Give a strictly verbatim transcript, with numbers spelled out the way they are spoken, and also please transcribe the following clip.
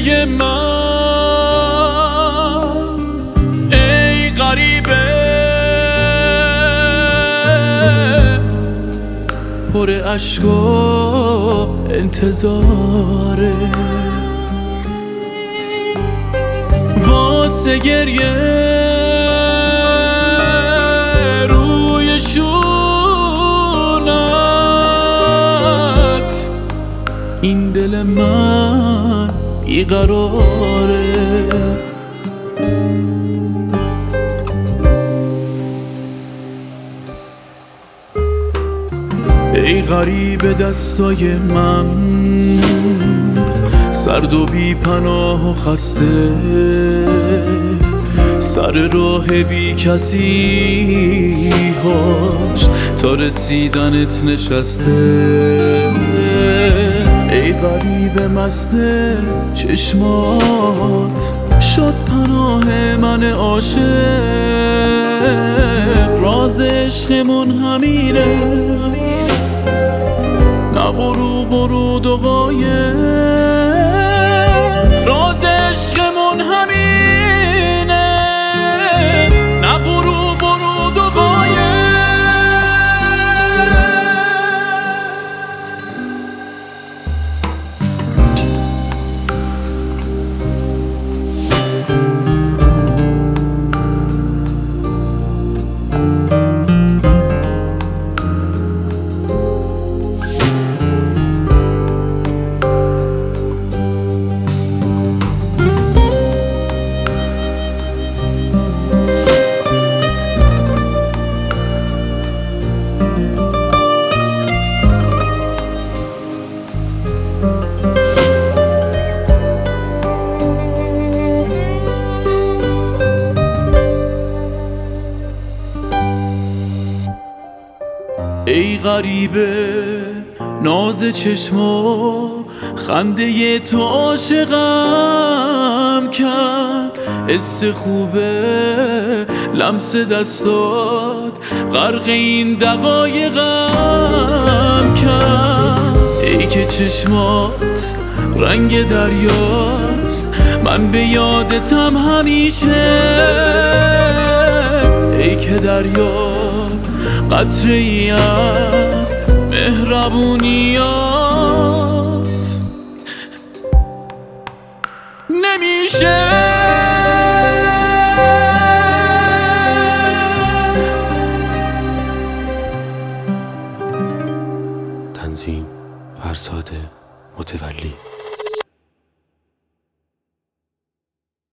قصه من ای غریبه پر عشق و انتظاره واسه گریه روی شونت این دل من بیقراره ای غریب دستای من سرد و بی پناه و خسته سر راه بی کسی هاش تا رسیدنت نشسته ای غریب مست چشمات شد پناه من عاشق راز عشقمون همینه نه برو برو دو قایق راز عشقمون همینه نه برو برو دو قایق ای غریبه ناز چشما خنده تو عاشقم کرد حس خوبه لمس دستات غرق این دقایقم کرد ای که چشمات رنگ دریاست من به یادتم همیشه ای که دریا قطره ای است مهربونیات نمیشه